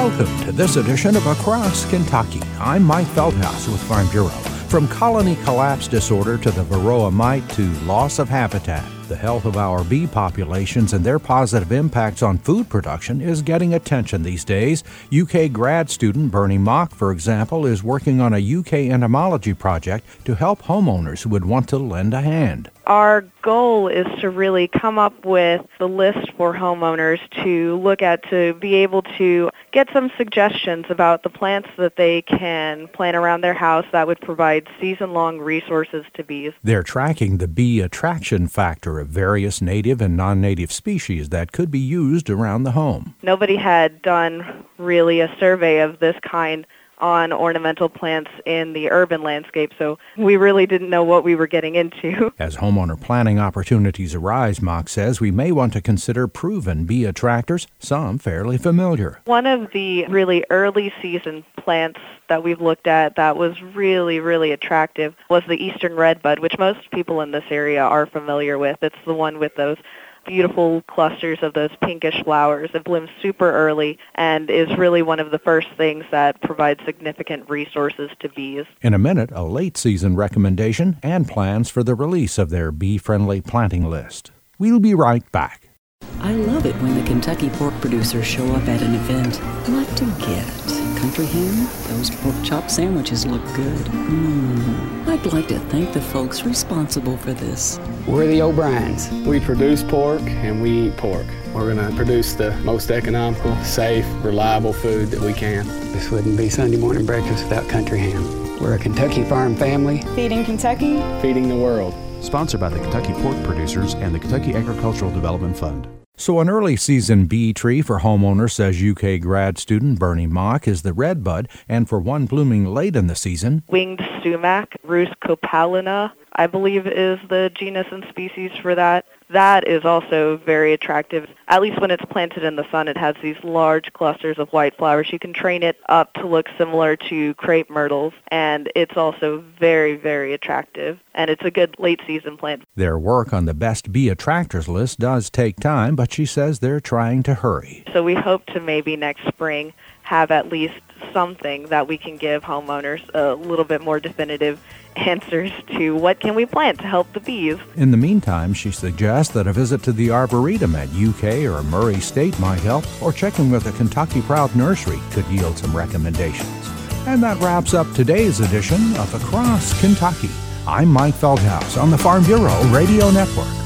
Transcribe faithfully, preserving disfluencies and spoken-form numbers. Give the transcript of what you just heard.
Welcome to this edition of Across Kentucky. I'm Mike Feldhaus with Farm Bureau. From colony collapse disorder to the varroa mite to loss of habitat, the health of our bee populations and their positive impacts on food production is getting attention these days. U K grad student Bernie Mock, for example, is working on a U K entomology project to help homeowners who would want to lend a hand. Our goal is to really come up with the list for homeowners to look at, to be able to get some suggestions about the plants that they can plant around their house that would provide season-long resources to bees. They're tracking the bee attraction factor of various native and non-native species that could be used around the home. Nobody had done really a survey of this kind on ornamental plants in the urban landscape, so we really didn't know what we were getting into. As homeowner planning opportunities arise, Mock says we may want to consider proven bee attractors, some fairly familiar. One of the really early season plants that we've looked at that was really, really attractive was the eastern redbud, which most people in this area are familiar with. It's the one with those beautiful clusters of those pinkish flowers. It blooms super early and is really one of the first things that provides significant resources to bees. In a minute, a late season recommendation and plans for the release of their bee-friendly planting list. We'll be right back. I love it when the Kentucky pork producers show up at an event. What to get? Country ham? Those pork chop sandwiches look good. Mmm. I'd like to thank the folks responsible for this. We're the O'Briens. We produce pork and we eat pork. We're going to produce the most economical, safe, reliable food that we can. This wouldn't be Sunday morning breakfast without country ham. We're a Kentucky farm family. Feeding Kentucky. Feeding the world. Sponsored by the Kentucky Pork Producers and the Kentucky Agricultural Development Fund. So an early season bee tree for homeowners, says U K grad student Bernie Mock, is the redbud, and for one blooming late in the season, winged sumac, Rhus copalina, I believe is the genus and species for that. That is also very attractive. At least when it's planted in the sun, it has these large clusters of white flowers. You can train it up to look similar to crepe myrtles, and it's also very, very attractive. And it's a good late-season plant. Their work on the best bee attractors list does take time, but she says they're trying to hurry. So we hope to maybe next spring have at least something that we can give homeowners a little bit more definitive answers to what can we plant to help the bees. In the meantime, she suggests that a visit to the Arboretum at U K or Murray State might help, or checking with a Kentucky Proud Nursery could yield some recommendations. And that wraps up today's edition of Across Kentucky. I'm Mike Feldhaus on the Farm Bureau Radio Network.